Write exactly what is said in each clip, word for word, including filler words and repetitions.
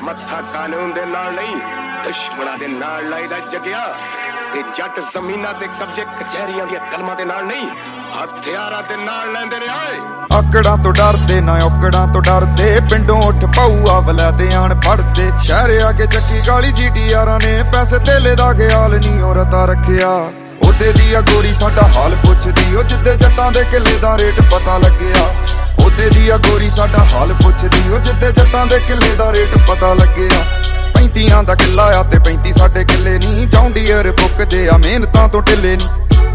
ਮੱਥਾ ਕਾਨੂੰਨ ਦੇ ਨਾਲ ਨਹੀਂ ਦੁਸ਼ਮਣਾਂ ਦੇ ਨਾਲ ਲਾਈਦਾ ਜਗਿਆ ਤੇ ਜੱਟ ਜ਼ਮੀਨਾਂ ਤੇ ਕਬਜ਼ੇ ਕਚਹਿਰੀਆਂ ਦੀਆਂ ਕਲਮਾਂ ਦੇ ਨਾਲ ਨਹੀਂ ਹਥਿਆਰਾਂ ਦੇ ਨਾਲ ਲੈਂਦੇ ਨੇ ਆਏ। ਆਕੜਾਂ ਤੋਂ ਡਰਦੇ ਨਾ ਔਕੜਾਂ ਤੋਂ ਡਰਦੇ ਪਿੰਡੋਂ ਉੱਠ ਪਾਊਆ ਵਲੈਦੇ ਆਣ ਫੜਦੇ ਸ਼ਹਿਰ ਆ ਕੇ ਚੱਕੀ ਕਾਲੀ ਜੀਟੀਆਰਾਂ ਨੇ ਪੈਸੇ ਧੇਲੇ ਦਾ ਖਿਆਲ ਨਹੀਂ ਔਰਤਾ ਰੱਖਿਆ। ਉਹਦੇ ਦੀ ਆ ਗੋਰੀ ਸਾਡਾ ਹਾਲ ਪੁੱਛਦੀ ਉਹ ਜਿੱਦੇ ਜੱਟਾਂ ਦੇ ਕਿੱਲੇ ਦਾ ਰੇਟ ਪਤਾ ਲੱਗਿਆ। ਉਹਦੇ ਦੀ ਆ ਗੋਰੀ ਸਾਡਾ ਹਾਲ ਪੁੱਛਦੀ ਉਹ ਜਿੱਦੇ ਜੱਟਾਂ ਦੇ ਕਿੱਲੇ ਦਾ ਰੇਟ ਪਤਾ ਲੱਗਿਆ। ਪੈਂਤੀਆਂ ਦਾ ਕਿੱਲਾ ਆ ਤੇ ਪੈਂਤੀ ਸਾਡੇ ਕਿੱਲੇ ਨਹੀਂ ਜੌਂਡੀਅਰ ਪੁੱਕਦੇ ਆ ਮਿਹਨਤਾਂ ਤੋਂ ਢਿੱਲੇ ਨਹੀਂ।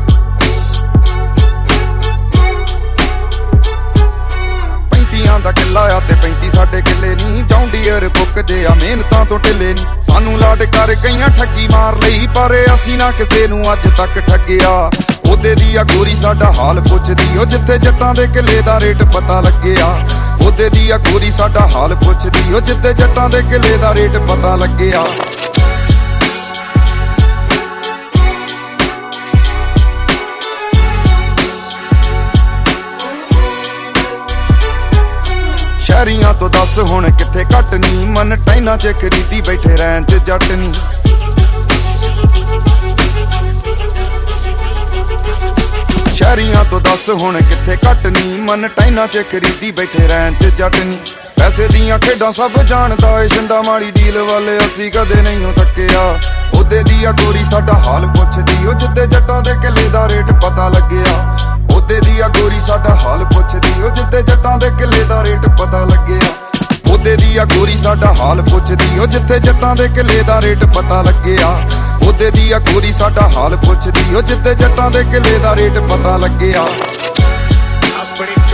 ਪੈਂਤੀਆਂ ਦਾ ਕਿੱਲਾ ਆ ਤੇ ਪੈਂਤੀ ਸਾਡੇ ਕਿੱਲੇ ਨਹੀਂ ਜੌਂਡੀਅਰ ਪੁੱਕਦੇ ਆ ਮਿਹਨਤਾਂ ਤੋਂ ਢਿੱਲੇ ਨਹੀਂ। ਸਾਨੂੰ ਲਾਡ ਕਰ ਕਈਆਂ ਠੱਗੀ ਮਾਰ ਲਈ ਪਰ ਅਸੀਂ ਨਾ ਕਿਸੇ ਨੂੰ ਅੱਜ ਤੱਕ ਠੱਗਿਆ। ਉਹਦੇ ਦੀ ਆ ਗੋਰੀ ਸਾਡਾ ਹਾਲ ਪੁੱਛਦੀ ਉਹ ਜਿੱਥੇ ਜੱਟਾਂ ਦੇ ਕਿੱਲੇ ਦਾ ਰੇਟ ਪਤਾ ਲੱਗਿਆ। ਉਹਦੇ ਦੀ ਆ ਗੋਰੀ ਸਾਡਾ ਹਾਲ ਪੁੱਛਦੀ ਉਹ ਜਿੱਥੇ ਜੱਟਾਂ ਦੇ ਕਿੱਲੇ ਦਾ ਰੇਟ ਪਤਾ ਲੱਗਿਆ। ਸ਼ਹਿਰੀਆਂ ਤੋਂ ਦੱਸ ਹੁਣ ਕਿੱਥੇ ਘੱਟ ਨੀ ਮਨ ਟਾਈਨਾਂ ਚ ਖਰੀਦੀ ਬੈਠੇ ਰਹਿਣ ਤੇ ਜੱਟ ਨੀ। ਸ਼ਹਿਰੀਆਂ ਤੋਂ ਦੱਸ ਹੁਣ ਕਿੱਥੇ ਘੱਟ ਨੀ ਮਨ ਟਾਈਨਾਂ ਚ ਖਰੀਦੀ ਬੈਠੇ ਰਹਿਣ ਤੇ ਜੱਟ ਨੀ। ਪੈਸੇ ਦੀਆਂ ਖੇਡਾਂ ਸਭ ਜਾਣਦਾ ਏ ਸ਼ਿੰਦਾ ਮਾੜੀ ਡੀਲ ਵਾਲੇ ਅਸੀਂ ਕਦੇ ਨਹੀਂ ਹੋ ਥੱਕਿਆ। ਉਹਦੇ ਦੀ ਆ ਗੋਰੀ ਸਾਡਾ ਹਾਲ ਪੁੱਛਦੀ ਉਹ ਜਿੱਦੇ ਜੱਟਾਂ ਦੇ ਕਿੱਲੇ ਦਾ ਰੇਟ ਪਤਾ ਲੱਗਿਆ। ਉਹਦੇ ਦੀ ਆ ਗੋਰੀ ਸਾਡਾ ਹਾਲ ਪੁੱਛਦੀ ਉਹ ਜਿੱਦੇ ਜੱਟਾਂ ਦੇ ਕਿੱਲੇ ਦਾ ਰੇਟ ਪਤਾ ਲੱਗਿਆ। ਉਹਦੇ ਦੀ ਆ ਗੋਰੀ ਸਾਡਾ ਹਾਲ ਪੁੱਛਦੀ ਉਹ ਜਿੱਥੇ ਜੱਟਾਂ ਦੇ ਕਿੱਲੇ ਦਾ ਰੇਟ ਪਤਾ ਲੱਗਿਆ। ਉਹਦੇ ਦੀ ਆ ਗੋਰੀ ਸਾਡਾ ਹਾਲ ਪੁੱਛਦੀ ਉਹ ਜਿੱਥੇ ਜੱਟਾਂ ਦੇ ਕਿੱਲੇ ਦਾ ਰੇਟ ਪਤਾ ਲੱਗਿਆ। ਆਪਣੀ